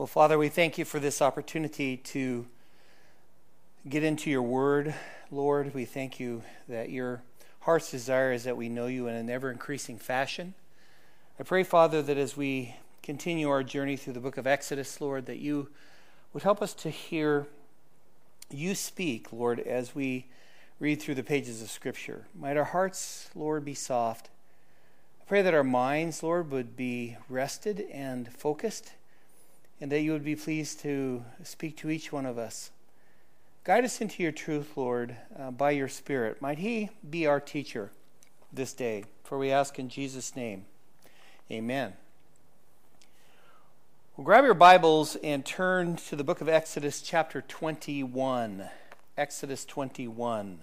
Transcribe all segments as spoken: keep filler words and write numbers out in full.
Well, Father, we thank you for this opportunity to get into your word. Lord, we thank you that your heart's desire is that we know you in an ever-increasing fashion. I pray, Father, that as we continue our journey through the book of Exodus, Lord, that you would help us to hear you speak, Lord, as we read through the pages of Scripture. Might our hearts, Lord, be soft. I pray that our minds, Lord, would be rested and focused, and that you would be pleased to speak to each one of us. Guide us into your truth, Lord, uh, by your Spirit. Might he be our teacher this day, for we ask in Jesus' name. Amen. Well, grab your Bibles and turn to the book of Exodus chapter twenty-one. Exodus twenty-one.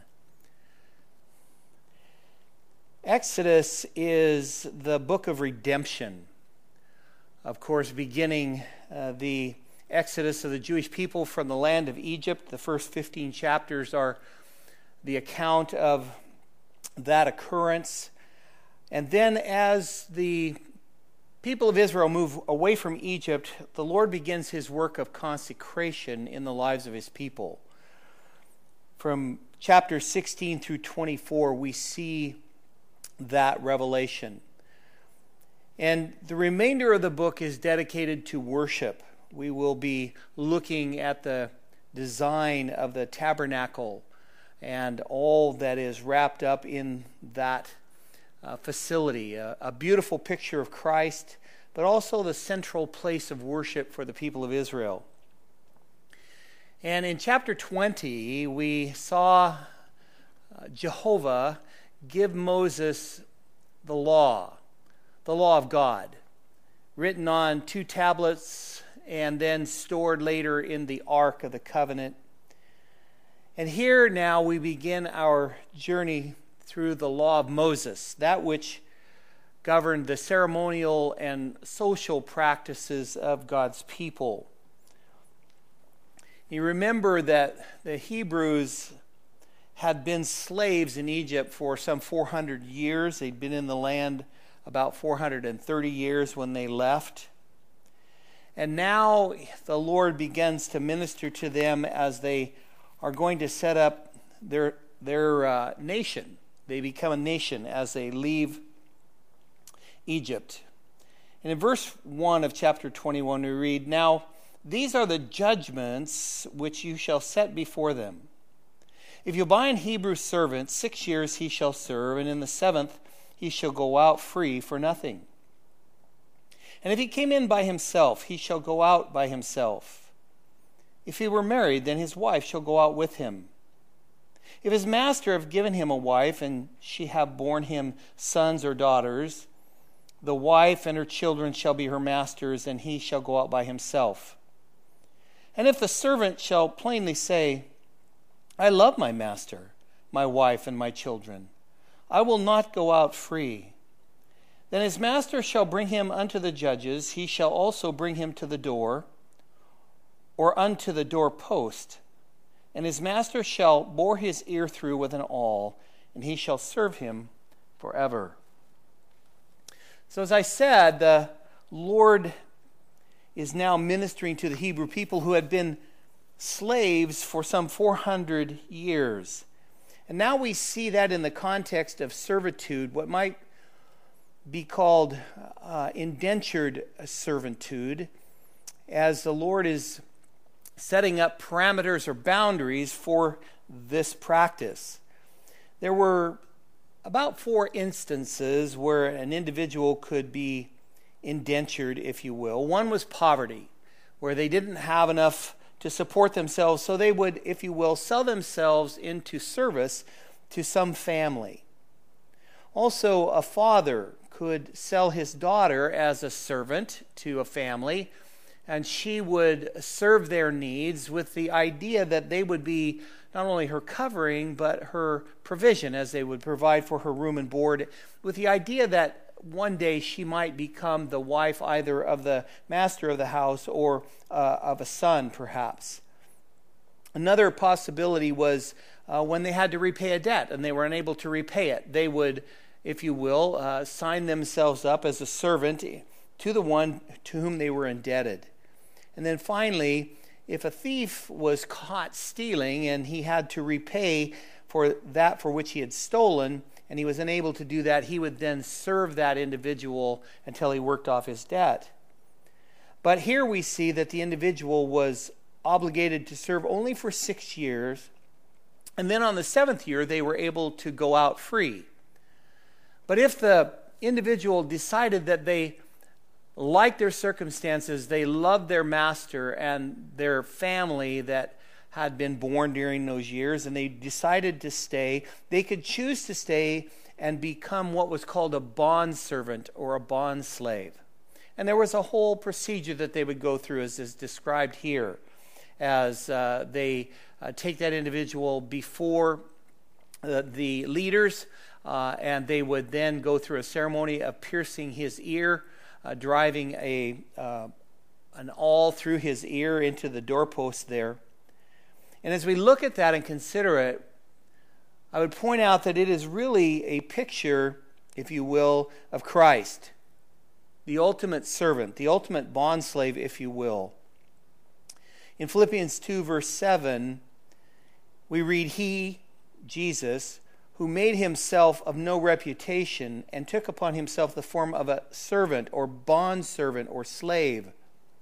Exodus is the book of redemption. Of course, beginning uh, the Exodus of the Jewish people from the land of Egypt. The first fifteen chapters are the account of that occurrence. And then as the people of Israel move away from Egypt, the Lord begins his work of consecration in the lives of his people. From chapter sixteen through twenty-four, we see that revelation. And the remainder of the book is dedicated to worship. We will be looking at the design of the tabernacle and all that is wrapped up in that uh, facility. A, a beautiful picture of Christ, but also the central place of worship for the people of Israel. And in chapter twenty, we saw uh, Jehovah give Moses the law, the law of God, written on two tablets and then stored later in the Ark of the Covenant. And here now we begin our journey through the law of Moses, that which governed the ceremonial and social practices of God's people. You remember that the Hebrews had been slaves in Egypt for some four hundred years. They'd been in the land about four hundred thirty years when they left. And now the Lord begins to minister to them as they are going to set up their, their uh, nation. They become a nation as they leave Egypt. And in verse one of chapter twenty-one we read, "Now these are the judgments which you shall set before them. If you buy an Hebrew servant, six years he shall serve, and in the seventh he shall go out free for nothing. And if he came in by himself, he shall go out by himself. If he were married, then his wife shall go out with him. If his master have given him a wife, and she have borne him sons or daughters, the wife and her children shall be her master's, and he shall go out by himself. And if the servant shall plainly say, I love my master, my wife, and my children, I will not go out free. Then his master shall bring him unto the judges. He shall also bring him to the door, or unto the doorpost. And his master shall bore his ear through with an awl, and he shall serve him forever." So as I said, the Lord is now ministering to the Hebrew people who had been slaves for some four hundred years. And now we see that in the context of servitude, what might be called uh, indentured servitude, as the Lord is setting up parameters or boundaries for this practice. There were about four instances where an individual could be indentured, if you will. One was poverty, where they didn't have enough to support themselves, so they would, if you will, sell themselves into service to some family. Also, a father could sell his daughter as a servant to a family, and she would serve their needs with the idea that they would be not only her covering, but her provision, as they would provide for her room and board, with the idea that one day she might become the wife either of the master of the house or uh, of a son, perhaps. Another possibility was uh, when they had to repay a debt and they were unable to repay it, they would, if you will, uh, sign themselves up as a servant to the one to whom they were indebted. And then finally, if a thief was caught stealing and he had to repay for that for which he had stolen, and he was unable to do that, he would then serve that individual until he worked off his debt. But here we see that the individual was obligated to serve only for six years, and then on the seventh year they were able to go out free. But if the individual decided that they liked their circumstances, they loved their master and their family that had been born during those years, and they decided to stay, they could choose to stay and become what was called a bond servant or a bond slave. And there was a whole procedure that they would go through, as is described here, as uh, they uh, take that individual before uh, the leaders, uh, and they would then go through a ceremony of piercing his ear, uh, driving a uh, an awl through his ear into the doorpost there. And as we look at that and consider it, I would point out that it is really a picture, if you will, of Christ, the ultimate servant, the ultimate bondslave, if you will. In Philippians two, verse seven, we read, He, Jesus, who made himself of no reputation and took upon himself the form of a servant or bondservant or slave.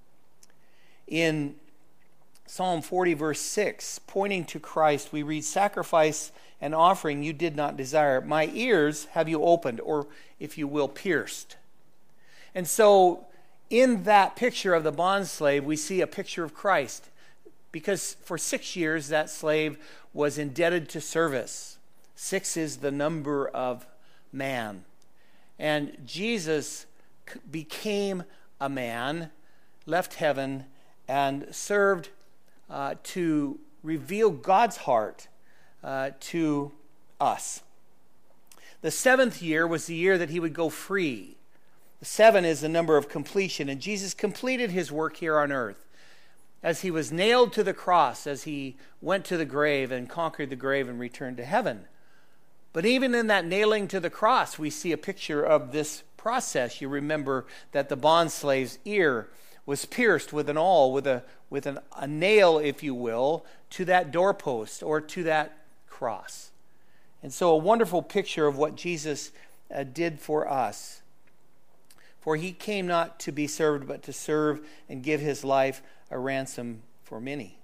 In Psalm forty, verse six, pointing to Christ, we read, Sacrifice and offering you did not desire. My ears have you opened, or if you will, pierced. And so in that picture of the bondslave, we see a picture of Christ. Because for six years, that slave was indebted to service. Six is the number of man. And Jesus became a man, left heaven, and served Uh, to reveal God's heart uh, to us. The seventh year was the year that he would go free. The seven is the number of completion, and Jesus completed his work here on earth as he was nailed to the cross, as he went to the grave and conquered the grave and returned to heaven. But even in that nailing to the cross, we see a picture of this process. You remember that the bondslave's ear was pierced with an awl, with a with an, a nail, if you will, to that doorpost or to that cross. And so a wonderful picture of what Jesus uh, did for us. For he came not to be served, but to serve and give his life a ransom for many.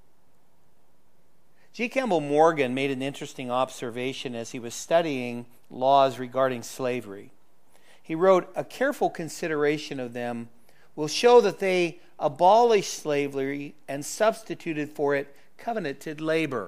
G. Campbell Morgan made an interesting observation as he was studying laws regarding slavery. He wrote, A careful consideration of them will show that they abolished slavery and substituted for it covenanted labor.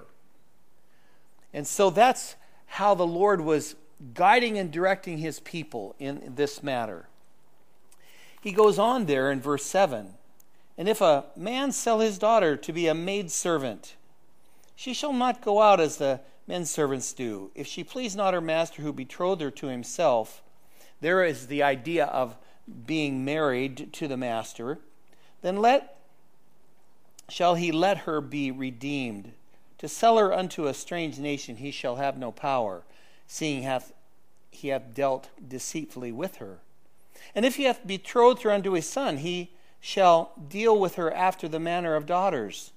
And so that's how the Lord was guiding and directing his people in this matter. He goes on there in verse seven, And if a man sell his daughter to be a maidservant, she shall not go out as the men servants do. If she please not her master who betrothed her to himself, there is the idea of being married to the master, then let shall he let her be redeemed. To sell her unto a strange nation he shall have no power, seeing hath he hath dealt deceitfully with her. And if he hath betrothed her unto his son, he shall deal with her after the manner of daughters.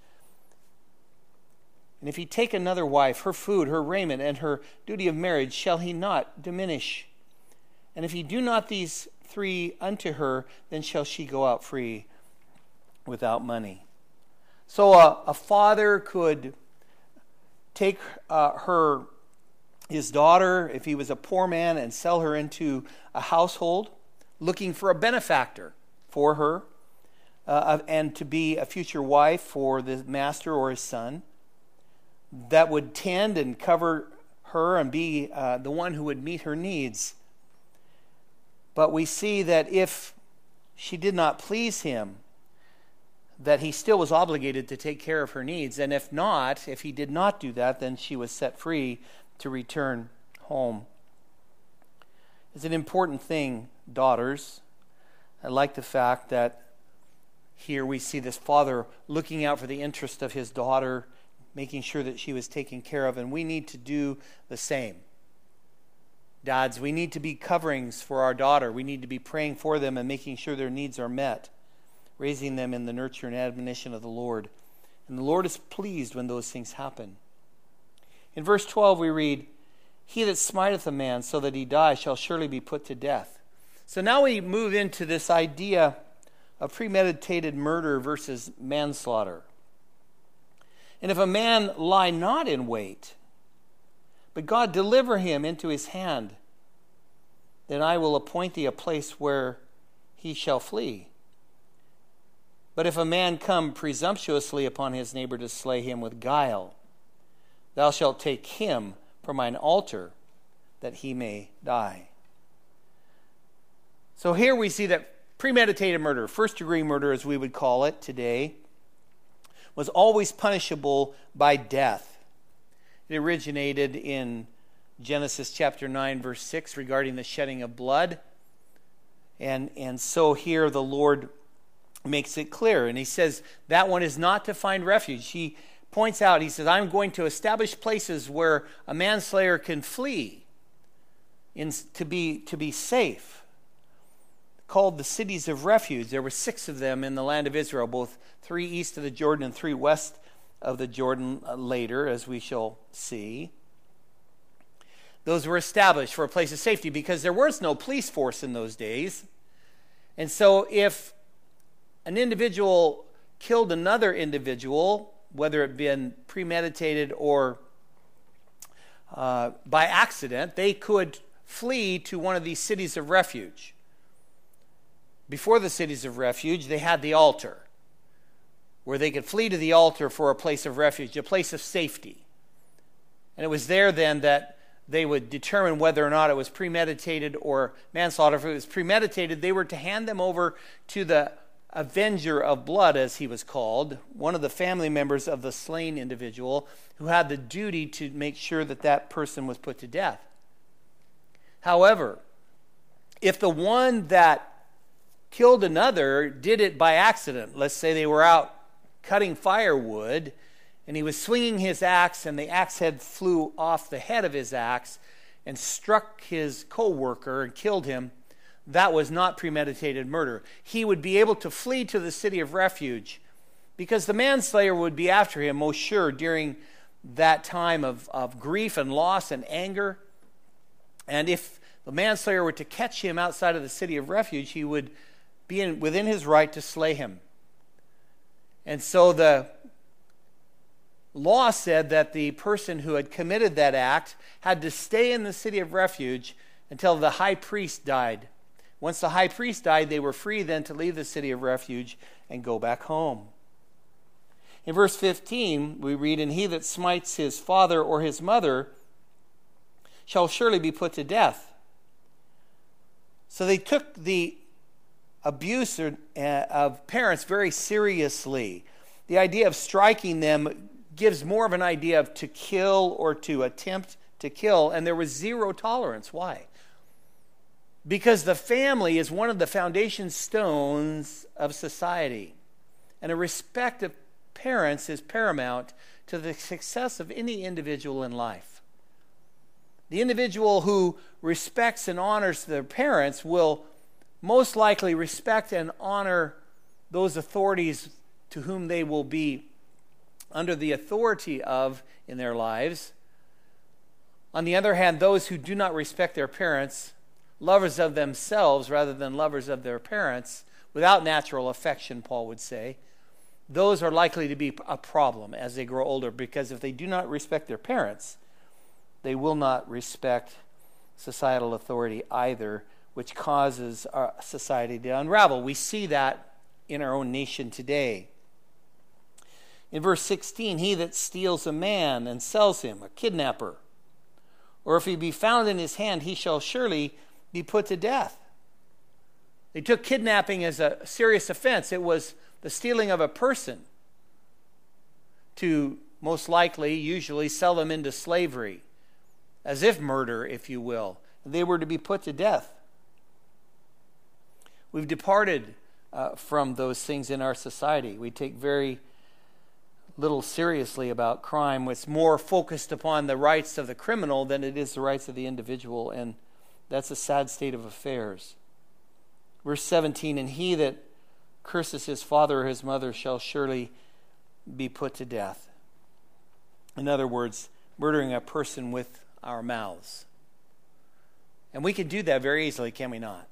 And if he take another wife, her food, her raiment, and her duty of marriage shall he not diminish. And if he do not these three unto her, then shall she go out free without money. So a, a father could take uh, her, his daughter, if he was a poor man, and sell her into a household, looking for a benefactor for her, uh, and to be a future wife for the master or his son, that would tend and cover her and be uh, the one who would meet her needs. But we see that if she did not please him, that he still was obligated to take care of her needs. And if not, if he did not do that, then she was set free to return home. It's an important thing, daughters. I like the fact that here we see this father looking out for the interest of his daughter, making sure that she was taken care of, and we need to do the same. Dads, we need to be coverings for our daughter. We need to be praying for them and making sure their needs are met. raising them in the nurture and admonition of the Lord. And the Lord is pleased when those things happen. In verse twelve we read, "He that smiteth a man so that he die shall surely be put to death." So now we move into this idea of premeditated murder versus manslaughter. "And if a man lie not in wait, but God deliver him into his hand, then I will appoint thee a place where he shall flee. But if a man come presumptuously upon his neighbor to slay him with guile, thou shalt take him from mine altar, that he may die." So here we see that premeditated murder, first degree murder as we would call it today, was always punishable by death. It originated in Genesis chapter nine, verse six, regarding the shedding of blood. And, and so here the Lord makes it clear. And he says that one is not to find refuge. He points out, he says, "I'm going to establish places where a manslayer can flee in, to be, to be safe." Called the cities of refuge. There were six of them in the land of Israel, both three east of the Jordan and three west of the Jordan later, as we shall see. Those were established for a place of safety because there was no police force in those days. And so if an individual killed another individual, whether it been premeditated or uh, by accident, they could flee to one of these cities of refuge. Before the cities of refuge, they had the altar, where they could flee to the altar for a place of refuge, a place of safety. And it was there then that they would determine whether or not it was premeditated or manslaughter. If it was premeditated, they were to hand them over to the avenger of blood, as he was called, one of the family members of the slain individual, who had the duty to make sure that that person was put to death. However, if the one that killed another did it by accident, let's say they were out cutting firewood, and he was swinging his axe, and the axe head flew off the head of his axe and struck his co-worker and killed him, that was not premeditated murder. He would be able to flee to the city of refuge because the manslayer would be after him, most sure, during that time of, of grief and loss and anger. And if the manslayer were to catch him outside of the city of refuge, he would be in, within his right to slay him. And so the law said that the person who had committed that act had to stay in the city of refuge until the high priest died. Once the high priest died, they were free then to leave the city of refuge and go back home. In verse fifteen, we read, "And he that smites his father or his mother shall surely be put to death." So they took the abuse of parents very seriously. The idea of striking them gives more of an idea of to kill or to attempt to kill, and there was zero tolerance. Why? Because the family is one of the foundation stones of society, and a respect of parents is paramount to the success of any individual in life. The individual who respects and honors their parents will most likely respect and honor those authorities to whom they will be under the authority of in their lives. On the other hand, those who do not respect their parents, lovers of themselves rather than lovers of their parents, without natural affection, Paul would say, those are likely to be a problem as they grow older, because if they do not respect their parents, they will not respect societal authority either, which causes our society to unravel. We see that in our own nation today. In verse sixteen, "He that steals a man and sells him, a kidnapper, or if he be found in his hand, he shall surely be put to death." They took kidnapping as a serious offense. It was the stealing of a person to most likely, usually, sell them into slavery, as if murder, if you will. They were to be put to death. We've departed uh, from those things in our society. We take very little seriously about crime. It's more focused upon the rights of the criminal than it is the rights of the individual, and that's a sad state of affairs. Verse seventeen, "And he that curses his father or his mother shall surely be put to death. In other words, murdering a person with our mouths. And we can do that very easily, can we not?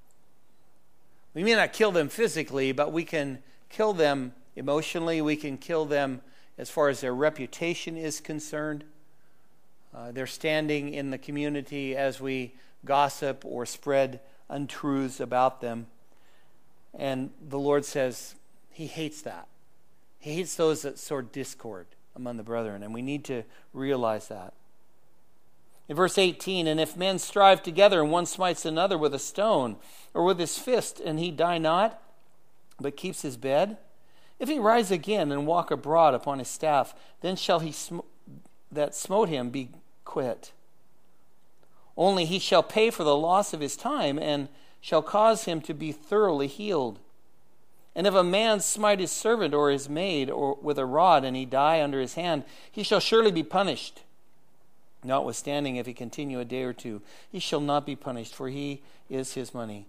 We may not kill them physically, but we can kill them emotionally. We can kill them as far as their reputation is concerned. Uh, their standing in the community as we gossip or spread untruths about them. And the Lord says he hates that. He hates those that sow discord among the brethren, and we need to realize that. In verse eighteen, and if men strive together, and one smites another with a stone, or with his fist, and he die not, but keeps his bed, if he rise again and walk abroad upon his staff, then shall he sm- that smote him be quit. Only he shall pay for the loss of his time, and shall cause him to be thoroughly healed. And if a man smite his servant or his maid or with a rod, and he die under his hand, he shall surely be punished. Notwithstanding, if he continue a day or two, he shall not be punished, for he is his money.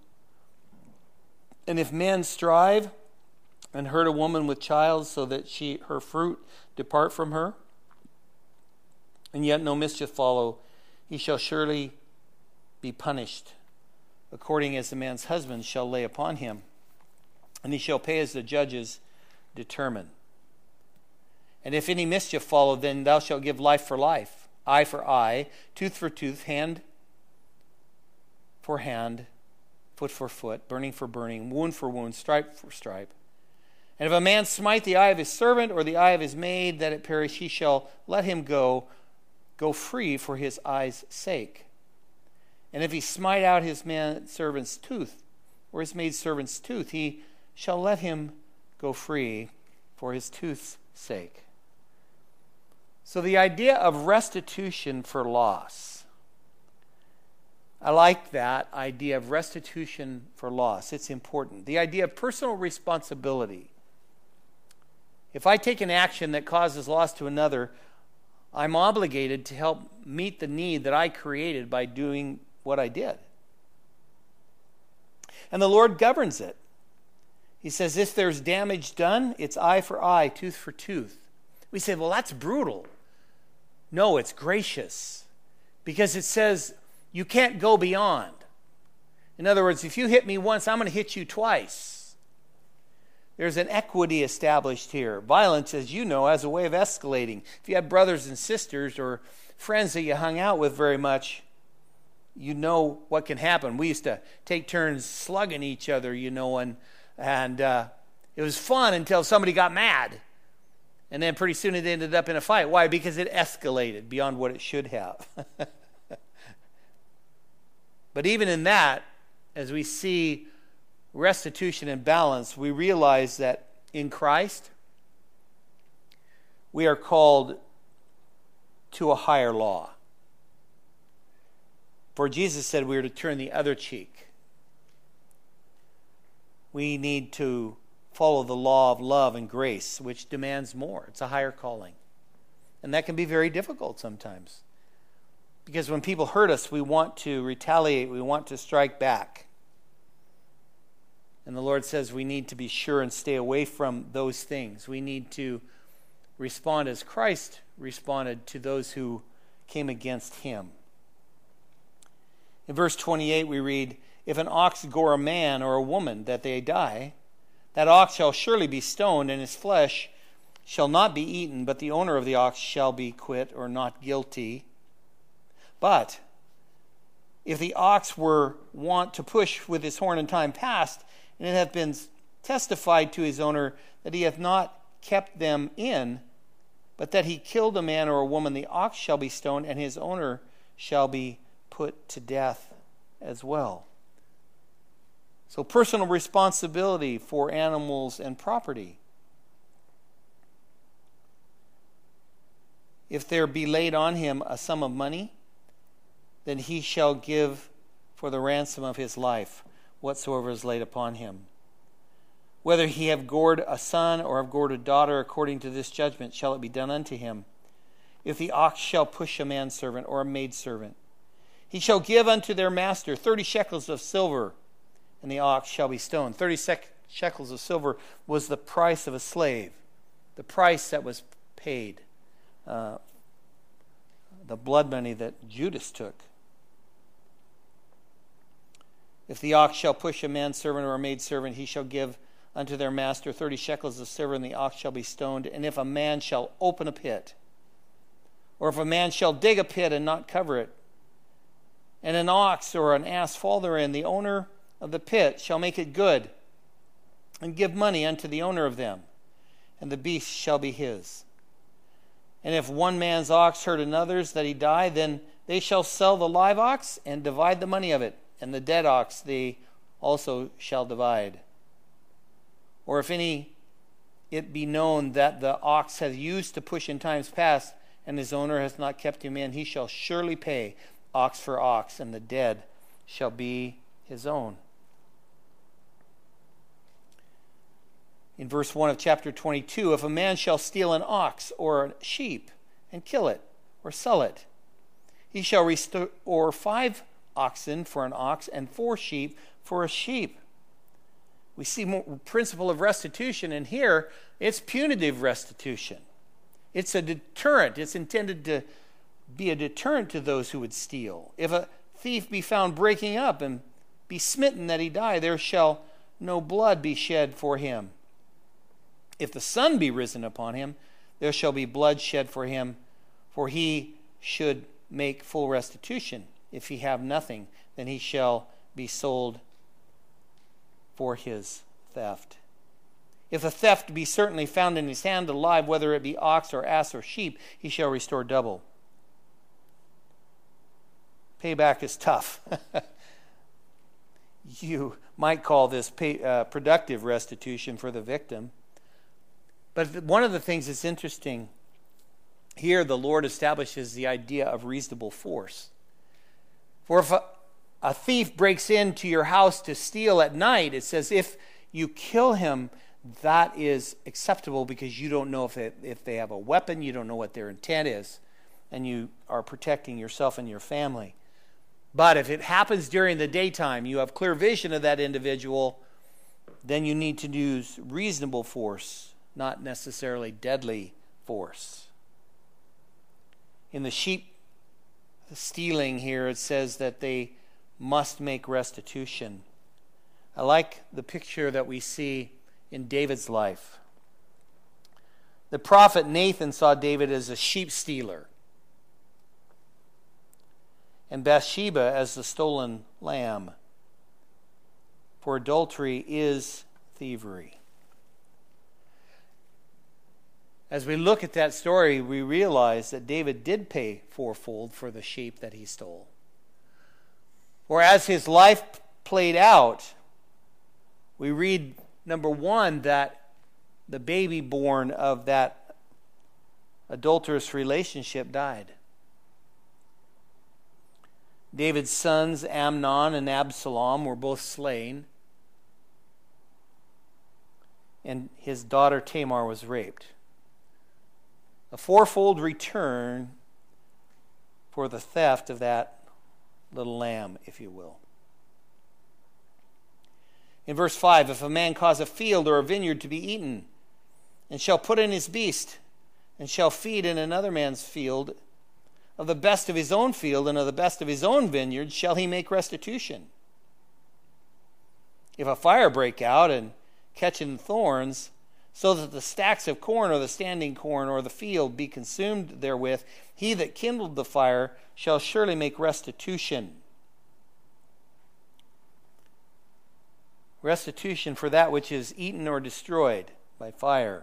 And if men strive and hurt a woman with child, so that she her fruit depart from her, and yet no mischief follow, he shall surely be punished, according as the man's husband shall lay upon him, and he shall pay as the judges determine. And if any mischief follow, then thou shalt give life for life, eye for eye, tooth for tooth, hand for hand, foot for foot, burning for burning, wound for wound, stripe for stripe. And if a man smite the eye of his servant or the eye of his maid, that it perish, he shall let him go, go free for his eye's sake. And if he smite out his man servant's tooth or his maid servant's tooth, he shall let him go free for his tooth's sake. So the idea of restitution for loss. I like that idea of restitution for loss. It's important. The idea of personal responsibility. If I take an action that causes loss to another, I'm obligated to help meet the need that I created by doing what I did. And the Lord governs it. He says, if there's damage done, it's eye for eye, tooth for tooth. We say, well, that's brutal. No, it's gracious. Because it says you can't go beyond. In other words, if you hit me once, I'm going to hit you twice. There's an equity established here. Violence, as you know, has a way of escalating. If you have brothers and sisters or friends that you hung out with very much, you know what can happen. We used to take turns slugging each other, you know, and and uh, it was fun until somebody got mad. And then pretty soon it ended up in a fight. Why? Because it escalated beyond what it should have. But even in that, as we see restitution and balance, we realize that in Christ, we are called to a higher law. For Jesus said we are to turn the other cheek. We need to follow the law of love and grace, which demands more. It's a higher calling. And that can be very difficult sometimes. Because when people hurt us, we want to retaliate. We want to strike back. And the Lord says we need to be sure and stay away from those things. We need to respond as Christ responded to those who came against him. In verse twenty-eight we read, if an ox gore a man or a woman that they die, that ox shall surely be stoned, and his flesh shall not be eaten, but the owner of the ox shall be quit or not guilty. But if the ox were wont to push with his horn in time past, and it hath been testified to his owner that he hath not kept them in, but that he killed a man or a woman, the ox shall be stoned, and his owner shall be put to death as well. So personal responsibility for animals and property. If there be laid on him a sum of money, then he shall give for the ransom of his life whatsoever is laid upon him. Whether he have gored a son or have gored a daughter, according to this judgment shall it be done unto him. If the ox shall push a manservant or a maidservant, he shall give unto their master thirty shekels of silver, and the ox shall be stoned. Thirty sec- shekels of silver was the price of a slave, the price that was paid, uh, the blood money that Judas took. If the ox shall push a manservant or a maidservant, he shall give unto their master thirty shekels of silver, and the ox shall be stoned. And if a man shall open a pit, or if a man shall dig a pit and not cover it, and an ox or an ass fall therein, the owner of the pit shall make it good, and give money unto the owner of them, and the beast shall be his. And if one man's ox hurt another's that he die, then they shall sell the live ox and divide the money of it, and the dead ox they also shall divide. Or if any it be known that the ox hath used to push in times past, and his owner hath not kept him in, he shall surely pay ox for ox, and the dead shall be his own. In verse one of chapter twenty-two, if a man shall steal an ox or a sheep and kill it or sell it, he shall restore five oxen for an ox and four sheep for a sheep. We see more principle of restitution, and here it's punitive restitution. It's a deterrent. It's intended to be a deterrent to those who would steal. If a thief be found breaking up and be smitten that he die, there shall no blood be shed for him. If the sun be risen upon him, there shall be blood shed for him, for he should make full restitution. If he have nothing, then he shall be sold for his theft. If a theft be certainly found in his hand alive, whether it be ox or ass or sheep, he shall restore double. Payback is tough. You might call this pay, uh, productive restitution for the victim. But one of the things that's interesting here, the Lord establishes the idea of reasonable force. For if a, a thief breaks into your house to steal at night, it says if you kill him, that is acceptable because you don't know if they, if they have a weapon, you don't know what their intent is, and you are protecting yourself and your family. But if it happens during the daytime, you have clear vision of that individual, then you need to use reasonable force, not necessarily deadly force. In the sheep stealing here, it says that they must make restitution. I like the picture that we see in David's life. The prophet Nathan saw David as a sheep stealer, and Bathsheba as the stolen lamb. For adultery is thievery. As we look at that story, we realize that David did pay fourfold for the sheep that he stole. For as his life played out, we read, number one, that the baby born of that adulterous relationship died. David's sons, Amnon and Absalom, were both slain, and his daughter Tamar was raped. A fourfold return for the theft of that little lamb, if you will. In verse five, if a man cause a field or a vineyard to be eaten, and shall put in his beast, and shall feed in another man's field, of the best of his own field and of the best of his own vineyard shall he make restitution. If a fire break out and catch in thorns, so that the stacks of corn or the standing corn or the field be consumed therewith, he that kindled the fire shall surely make restitution. Restitution for that which is eaten or destroyed by fire.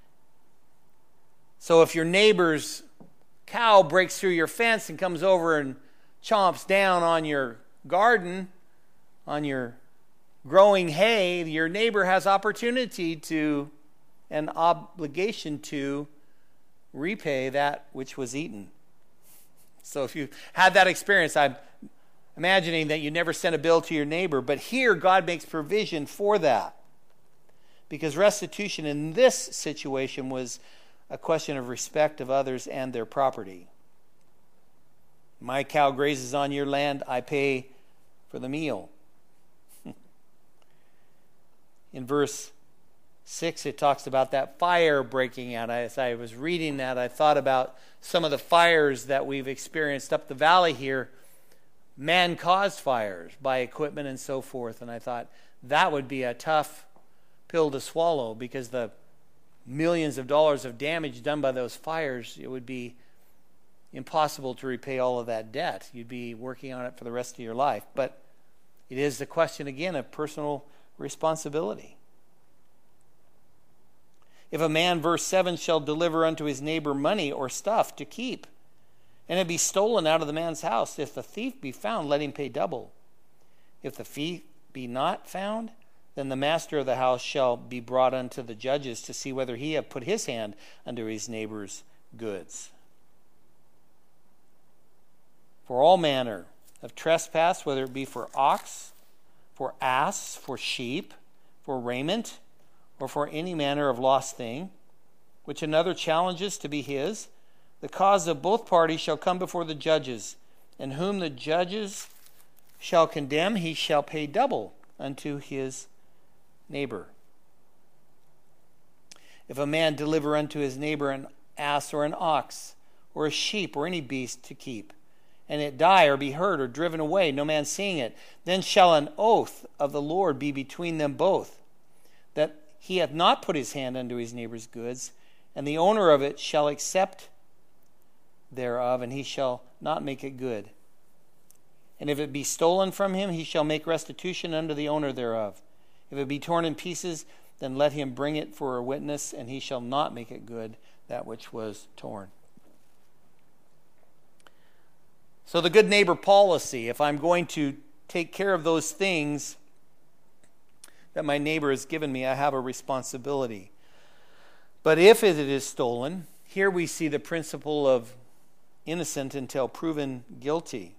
So if your neighbor's cow breaks through your fence and comes over and chomps down on your garden, on your growing hay, your neighbor has opportunity to, an obligation to repay that which was eaten. So if you had that experience, I'm imagining that you never sent a bill to your neighbor, but here God makes provision for that. Because restitution in this situation was a question of respect of others and their property. My cow grazes on your land, I pay for the meal. In verse six, it talks about that fire breaking out. As I was reading that, I thought about some of the fires that we've experienced up the valley here. Man-caused fires by equipment and so forth. And I thought that would be a tough pill to swallow, because the millions of dollars of damage done by those fires, it would be impossible to repay all of that debt. You'd be working on it for the rest of your life. But it is the question, again, of personal responsibility. If a man, verse seven, shall deliver unto his neighbor money or stuff to keep, and it be stolen out of the man's house, if the thief be found, let him pay double. If the thief be not found, then the master of the house shall be brought unto the judges to see whether he have put his hand unto his neighbor's goods. For all manner of trespass, whether it be for ox, for ass, for sheep, for raiment, or for any manner of lost thing, which another challenges to be his, the cause of both parties shall come before the judges, and whom the judges shall condemn, he shall pay double unto his neighbor. If a man deliver unto his neighbor an ass or an ox, or a sheep, or any beast to keep, and it die or be hurt or driven away, no man seeing it, then shall an oath of the Lord be between them both, that he hath not put his hand unto his neighbor's goods, and the owner of it shall accept thereof, and he shall not make it good. And if it be stolen from him, he shall make restitution unto the owner thereof. If it be torn in pieces, then let him bring it for a witness, and he shall not make it good, that which was torn. So the good neighbor policy, if I'm going to take care of those things that my neighbor has given me, I have a responsibility. But if it is stolen, here we see the principle of innocent until proven guilty.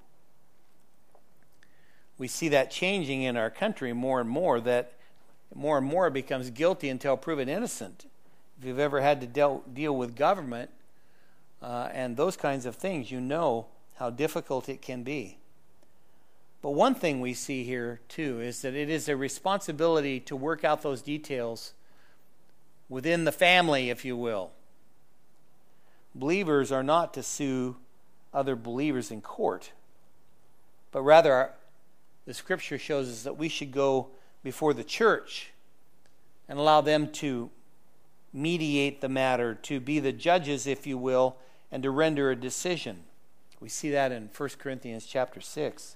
We see that changing in our country more and more, that more and more it becomes guilty until proven innocent. If you've ever had to deal, deal with government uh, and those kinds of things, you know how difficult it can be. But one thing we see here, too, is that it is a responsibility to work out those details within the family, if you will. Believers are not to sue other believers in court, but rather the Scripture shows us that we should go before the church and allow them to mediate the matter, to be the judges, if you will, and to render a decision. We see that in First Corinthians chapter six.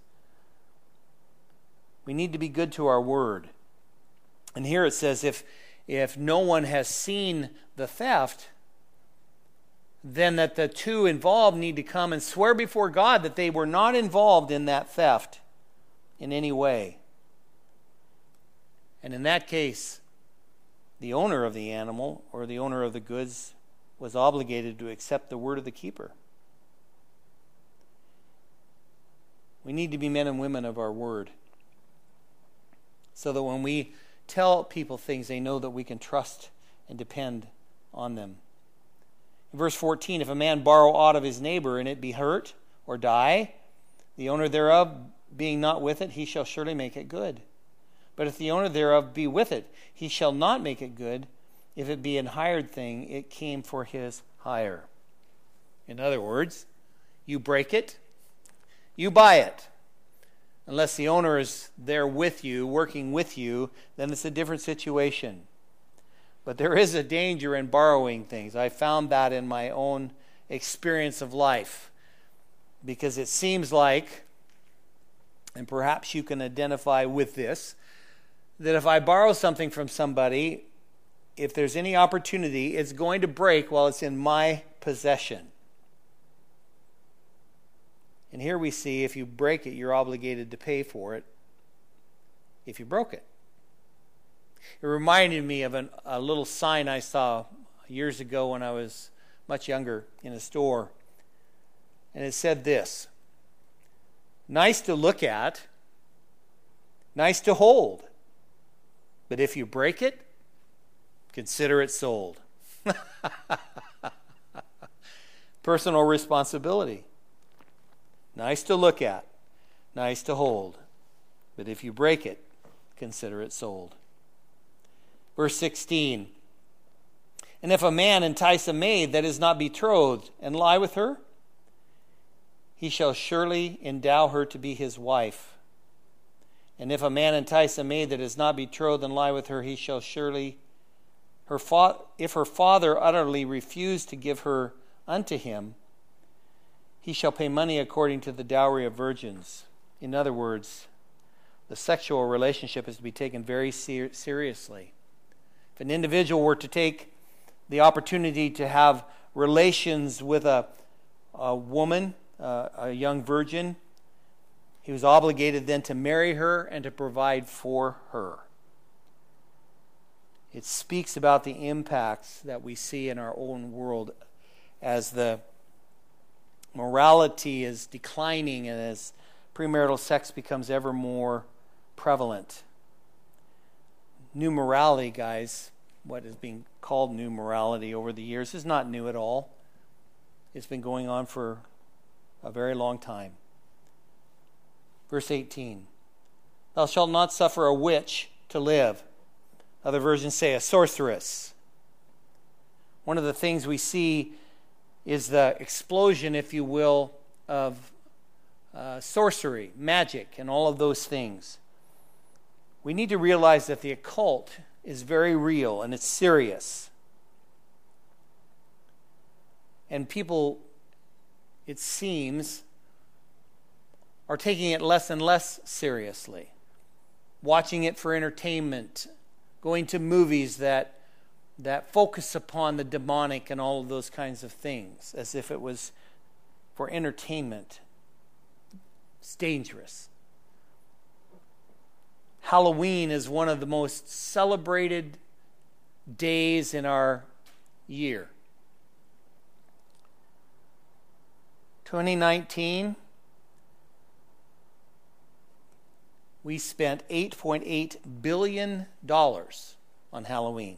We need to be good to our word. And here it says, if, if no one has seen the theft, then that the two involved need to come and swear before God that they were not involved in that theft in any way. And in that case, the owner of the animal or the owner of the goods was obligated to accept the word of the keeper. We need to be men and women of our word, so that when we tell people things, they know that we can trust and depend on them. In verse fourteen, if a man borrow aught of his neighbor, and it be hurt or die, the owner thereof being not with it, he shall surely make it good. But if the owner thereof be with it, he shall not make it good. If it be an hired thing, it came for his hire. In other words, you break it, you buy it. Unless the owner is there with you, working with you, then it's a different situation. But there is a danger in borrowing things. I found that in my own experience of life. Because it seems like, and perhaps you can identify with this, that if I borrow something from somebody, if there's any opportunity, it's going to break while it's in my possession. And here we see if you break it, you're obligated to pay for it if you broke it. It reminded me of an, a little sign I saw years ago when I was much younger in a store. And it said this: nice to look at, nice to hold, but if you break it, consider it sold. Personal responsibility. Nice to look at, nice to hold, but if you break it, consider it sold. Verse sixteen. And if a man entice a maid that is not betrothed and lie with her, he shall surely endow her to be his wife. And if a man entice a maid that is not betrothed and lie with her, he shall surely, her fa- if her father utterly refuse to give her unto him, he shall pay money according to the dowry of virgins. In other words, the sexual relationship is to be taken very ser- seriously. If an individual were to take the opportunity to have relations with a, a woman, uh, a young virgin, he was obligated then to marry her and to provide for her. It speaks about the impacts that we see in our own world as the morality is declining and as premarital sex becomes ever more prevalent. New morality, guys, what is being called new morality over the years, is not new at all. It's been going on for a very long time. Verse eighteen. Thou shalt not suffer a witch to live. Other versions say a sorceress. One of the things we see is the explosion, if you will, of uh, sorcery, magic, and all of those things. We need to realize that the occult is very real and it's serious. And people, it seems, are taking it less and less seriously. Watching it for entertainment, going to movies that that focus upon the demonic and all of those kinds of things, as if it was for entertainment. It's dangerous. Halloween is one of the most celebrated days in our year. twenty nineteen, we spent eight point eight billion dollars on Halloween.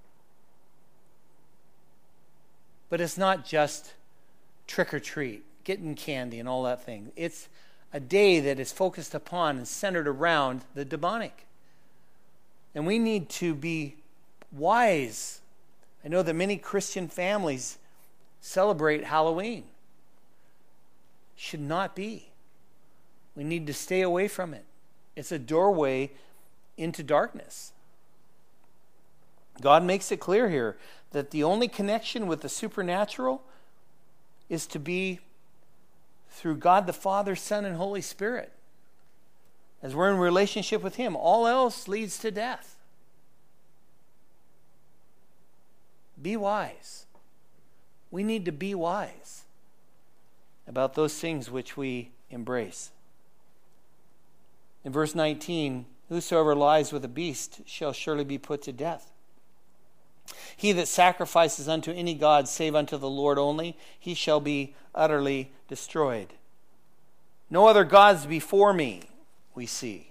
But it's not just trick or treat, getting candy and all that thing. It's a day that is focused upon and centered around the demonic. And we need to be wise. I know that many Christian families celebrate Halloween. Should not be. We need to stay away from it. It's a doorway into darkness. God makes it clear here that the only connection with the supernatural is to be through God the Father, Son, and Holy Spirit. As we're in relationship with Him, all else leads to death. Be wise. We need to be wise about those things which we embrace. In verse nineteen, whosoever lies with a beast shall surely be put to death. He that sacrifices unto any god save unto the Lord only, he shall be utterly destroyed. No other gods before me, we see.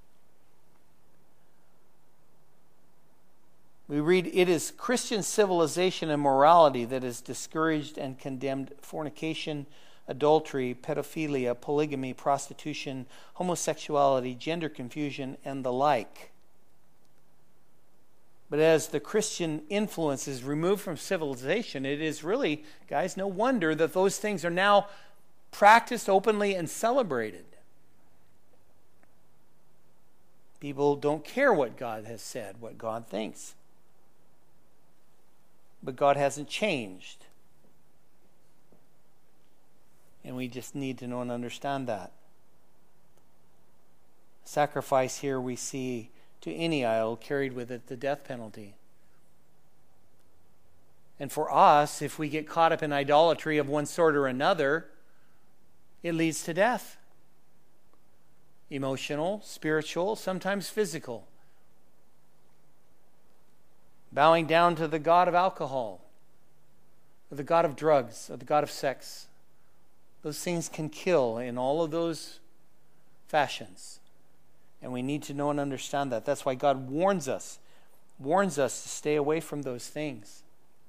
We read, it is Christian civilization and morality that has discouraged and condemned fornication, adultery, pedophilia, polygamy, prostitution, homosexuality, gender confusion, and the like. But as the Christian influence is removed from civilization, it is really, guys, no wonder that those things are now practiced openly and celebrated. People don't care what God has said, what God thinks. But God hasn't changed. And we just need to know and understand that. Sacrifice here we see to any idol carried with it the death penalty. And for us, if we get caught up in idolatry of one sort or another, it leads to death. Emotional, spiritual, sometimes physical. Bowing down to the god of alcohol, or the god of drugs, or the god of sex. Those things can kill in all of those fashions. And we need to know and understand that. That's why God warns us, warns us to stay away from those things.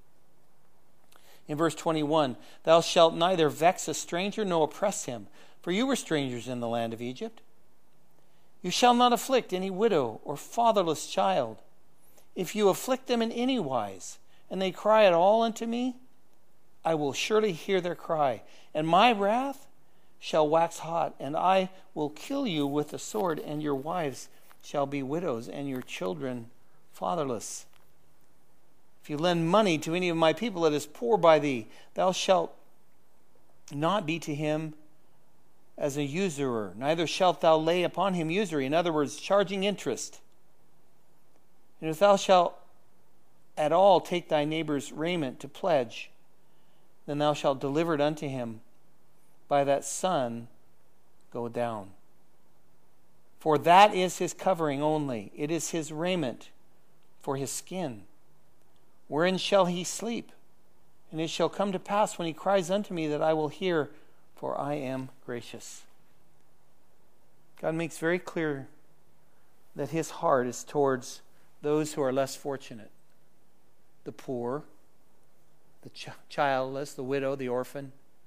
In verse twenty-one, thou shalt neither vex a stranger nor oppress him, for you were strangers in the land of Egypt. You shall not afflict any widow or fatherless child. If you afflict them in any wise, and they cry at all unto me, I will surely hear their cry, and my wrath shall wax hot, and I will kill you with the sword, and your wives shall be widows, and your children fatherless. If you lend money to any of my people that is poor by thee, thou shalt not be to him as a usurer, neither shalt thou lay upon him usury. In other words, charging interest. And if thou shalt at all take thy neighbor's raiment to pledge, then thou shalt deliver it unto him by that sun go down. For that is his covering only, it is his raiment for his skin. Wherein shall he sleep? And it shall come to pass when he cries unto me that I will hear, for I am gracious. God makes very clear that his heart is towards those who are less fortunate. The poor, the ch- childless, the widow, the orphan.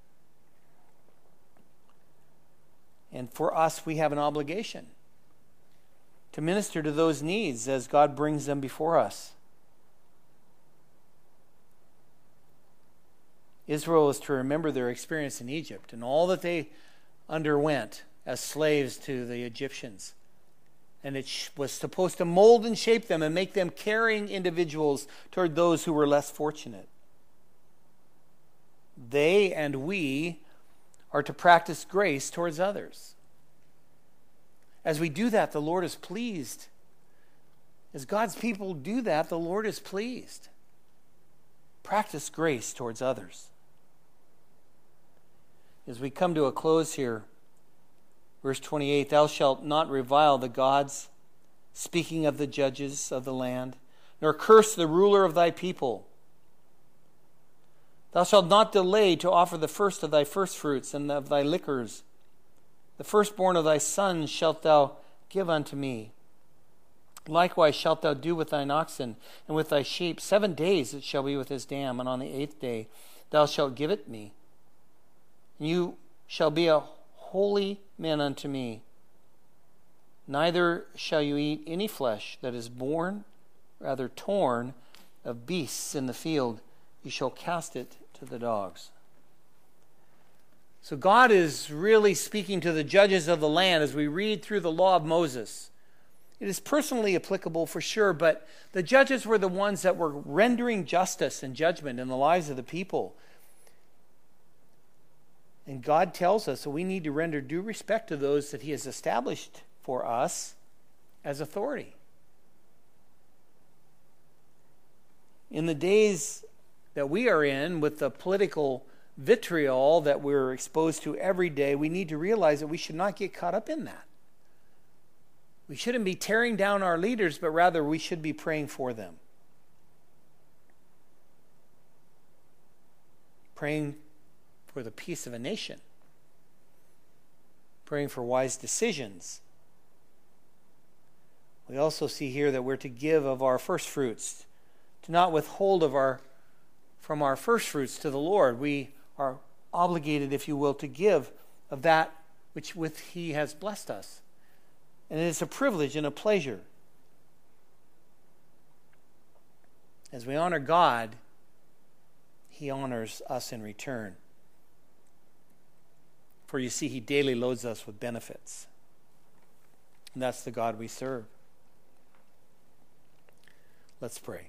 And for us, we have an obligation to minister to those needs as God brings them before us. Israel is to remember their experience in Egypt and all that they underwent as slaves to the Egyptians. And it was supposed to mold and shape them and make them caring individuals toward those who were less fortunate. They and we are to practice grace towards others. As we do that, the Lord is pleased. As God's people do that, the Lord is pleased. Practice grace towards others. As we come to a close here, verse twenty-eight, thou shalt not revile the gods, speaking of the judges of the land, nor curse the ruler of thy people. Thou shalt not delay to offer the first of thy firstfruits and of thy liquors. The firstborn of thy sons shalt thou give unto me. Likewise shalt thou do with thine oxen and with thy sheep. Seven days it shall be with his dam, and on the eighth day thou shalt give it me. And you shall be a holy men unto me. Neither shall you eat any flesh that is born, rather torn, of beasts in the field. You shall cast it to the dogs. So God is really speaking to the judges of the land as we read through the law of Moses. It is personally applicable for sure, but the judges were the ones that were rendering justice and judgment in the lives of the people. And God tells us that we need to render due respect to those that he has established for us as authority. In the days that we are in, with the political vitriol that we're exposed to every day, we need to realize that we should not get caught up in that. We shouldn't be tearing down our leaders, but rather we should be praying for them. Praying for the peace of a nation. Praying for wise decisions. We also see here that we're to give of our first fruits, to not withhold of our from our first fruits to the Lord. We are obligated, if you will, to give of that which with he has blessed us. And it is a privilege and a pleasure. As we honor God, he honors us in return. For you see, he daily loads us with benefits. And that's the God we serve. Let's pray.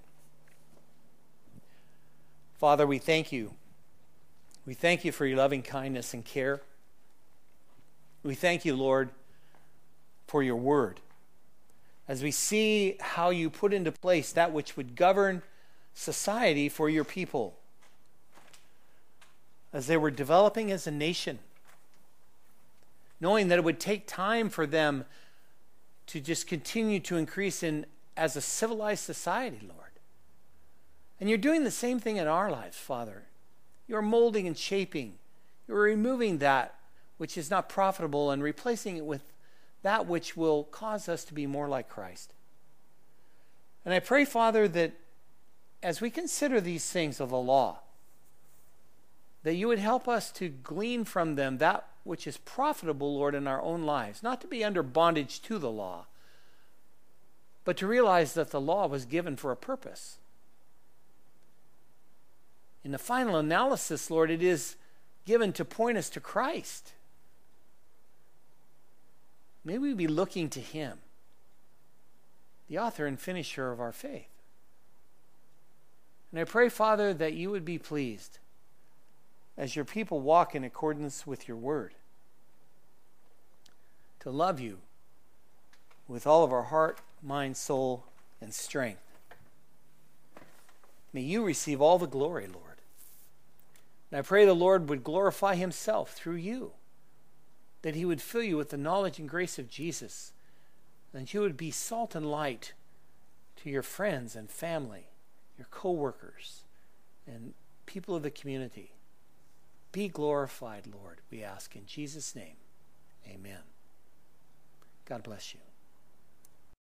Father, we thank you. We thank you for your loving kindness and care. We thank you, Lord, for your word. As we see how you put into place that which would govern society for your people. As they were developing as a nation. Knowing that it would take time for them to just continue to increase in as a civilized society, Lord. And you're doing the same thing in our lives, Father. You're molding and shaping. You're removing that which is not profitable and replacing it with that which will cause us to be more like Christ. And I pray, Father, that as we consider these things of the law, that you would help us to glean from them that which is profitable, Lord, in our own lives, not to be under bondage to the law, but to realize that the law was given for a purpose. In the final analysis, Lord, it is given to point us to Christ. May we be looking to him, the author and finisher of our faith. And I pray, Father, that you would be pleased as your people walk in accordance with your word, to love you with all of our heart, mind, soul, and strength. May you receive all the glory, Lord. And I pray the Lord would glorify himself through you, that he would fill you with the knowledge and grace of Jesus, and that you would be salt and light to your friends and family, your co-workers, and people of the community. Be glorified, Lord, we ask in Jesus' name. Amen. God bless you.